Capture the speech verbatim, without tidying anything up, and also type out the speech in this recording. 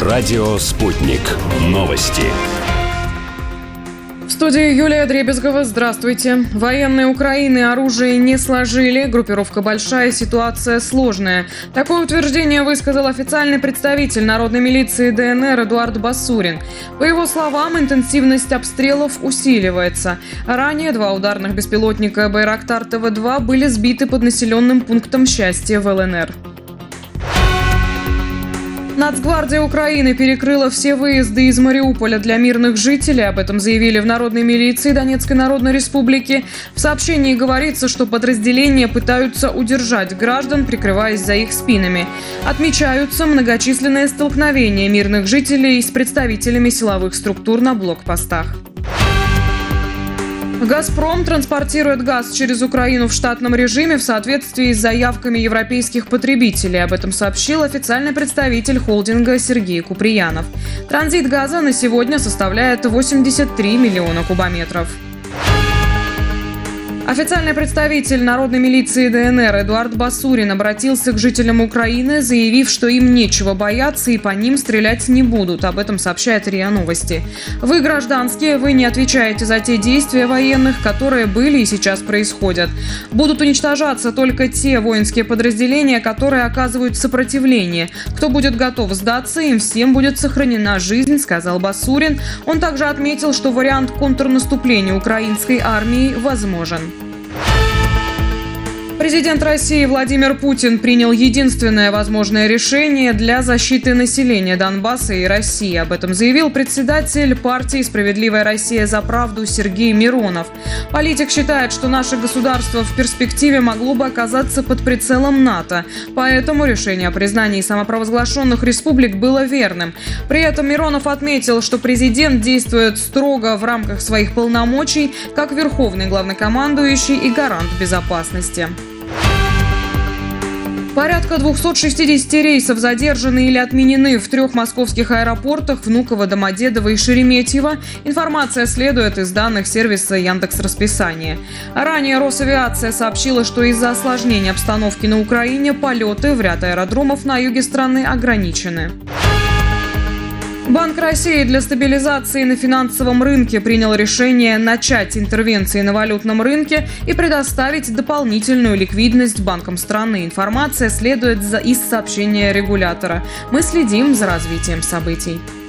Радио «Спутник». Новости. В студии Юлия Дребезгова. Здравствуйте. Военные Украины оружие не сложили. Группировка большая, ситуация сложная. Такое утверждение высказал официальный представитель народной милиции ДНР Эдуард Басурин. По его словам, интенсивность обстрелов усиливается. Ранее два ударных беспилотника «Байрактар Тэ Вэ два» были сбиты под населенным пунктом Счастье в Л Н Р. Нацгвардия Украины перекрыла все выезды из Мариуполя для мирных жителей. Об этом заявили в Народной милиции Донецкой Народной Республики. В сообщении говорится, что подразделения пытаются удержать граждан, прикрываясь за их спинами. Отмечаются многочисленные столкновения мирных жителей с представителями силовых структур на блокпостах. «Газпром» транспортирует газ через Украину в штатном режиме в соответствии с заявками европейских потребителей. Об этом сообщил официальный представитель холдинга Сергей Куприянов. Транзит газа на сегодня составляет восемьдесят три миллиона кубометров. Официальный представитель народной милиции ДНР Эдуард Басурин обратился к жителям Украины, заявив, что им нечего бояться и по ним стрелять не будут. Об этом сообщает РИА Новости. Вы гражданские, вы не отвечаете за те действия военных, которые были и сейчас происходят. Будут уничтожаться только те воинские подразделения, которые оказывают сопротивление. Кто будет готов сдаться, им всем будет сохранена жизнь, сказал Басурин. Он также отметил, что вариант контрнаступления украинской армии возможен. Президент России Владимир Путин принял единственное возможное решение для защиты населения Донбасса и России. Об этом заявил председатель партии «Справедливая Россия за правду» Сергей Миронов. Политик считает, что наше государство в перспективе могло бы оказаться под прицелом НАТО. Поэтому решение о признании самопровозглашенных республик было верным. При этом Миронов отметил, что президент действует строго в рамках своих полномочий, как верховный главнокомандующий и гарант безопасности. Порядка двухсот шестидесяти рейсов задержаны или отменены в трех московских аэропортах: Внуково, Домодедово и Шереметьево. Информация следует из данных сервиса Яндекс.Расписание. Ранее Росавиация сообщила, что из-за осложнения обстановки на Украине полеты в ряд аэродромов на юге страны ограничены. Банк России для стабилизации на финансовом рынке принял решение начать интервенции на валютном рынке и предоставить дополнительную ликвидность банкам страны. Информация следует из сообщения регулятора. Мы следим за развитием событий.